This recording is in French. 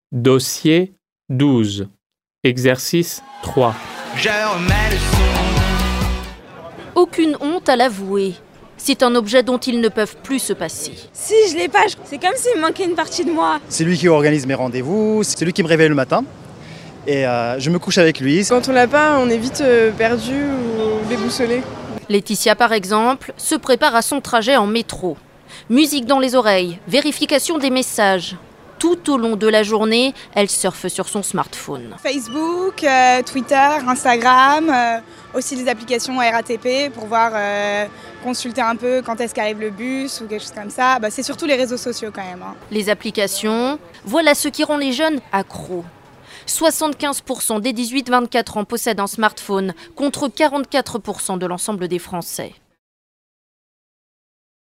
Dossier 12. Exercice 3. Je remets le son. Aucune honte à l'avouer. C'est un objet dont ils ne peuvent plus se passer. Si je l'ai pas, c'est comme s'il me manquait une partie de moi. C'est lui qui organise mes rendez-vous, c'est lui qui me réveille le matin. Et je me couche avec lui. Quand on l'a pas, on est vite perdu ou déboussolé. Laetitia, par exemple, se prépare à son trajet en métro. Musique dans les oreilles, vérification des messages. Tout au long de la journée, elle surfe sur son smartphone. Facebook, Twitter, Instagram, aussi les applications RATP pour voir, consulter un peu quand est-ce qu'arrive le bus ou quelque chose comme ça. C'est surtout les réseaux sociaux quand même. Les applications, voilà ce qui rend les jeunes accros. 75% des 18-24 ans possèdent un smartphone, contre 44% de l'ensemble des Français.